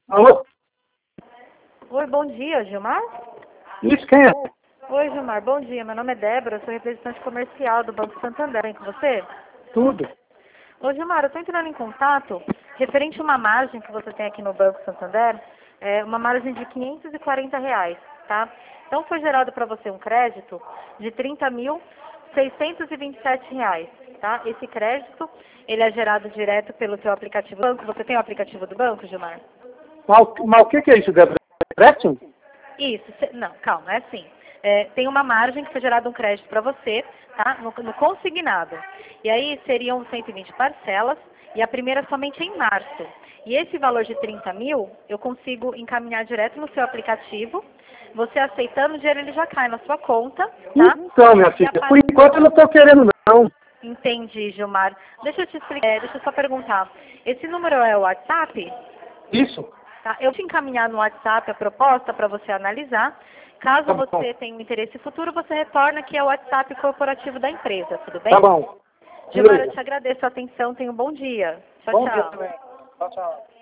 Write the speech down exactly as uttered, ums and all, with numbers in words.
Alô? Oi, bom dia, Gilmar? Isso, quem é? Oi, Gilmar, bom dia. Meu nome é Débora, sou representante comercial do Banco Santander. Vem com você? Tudo. Ô, Gilmar, eu estou entrando em contato referente a uma margem que você tem aqui no Banco Santander, é uma margem de quinhentos e quarenta reais, tá? Então foi gerado para você um crédito de trinta mil seiscentos e vinte e sete reais, tá? Esse crédito, ele é gerado direto pelo seu aplicativo do banco. Você tem o aplicativo do banco, Gilmar? Mas, o- mas o que, que é isso, Débora? Empréstimo? Isso, cê- não, calma, é assim. É, tem uma margem que foi gerado um crédito para você, tá? No, no consignado. E aí seriam cento e vinte parcelas, e a primeira somente em março. E esse valor de trinta mil, eu consigo encaminhar direto no seu aplicativo. Você aceitando, o dinheiro ele já cai na sua conta, tá? Então, minha E a filha, par- por enquanto eu não estou querendo, não. Entendi, Gilmar. Deixa eu te explicar, é, deixa eu só perguntar. Esse número é o WhatsApp? Isso? Tá? Eu vou te encaminhar no WhatsApp a proposta para você analisar. Caso Tá bom. você tenha um interesse futuro, você retorna que é o WhatsApp corporativo da empresa, tudo bem? Tá bom. Gilmar, eu Beleza. te agradeço a atenção, tenha um bom dia. Tchau, Bom dia tchau. também. Tchau, tchau.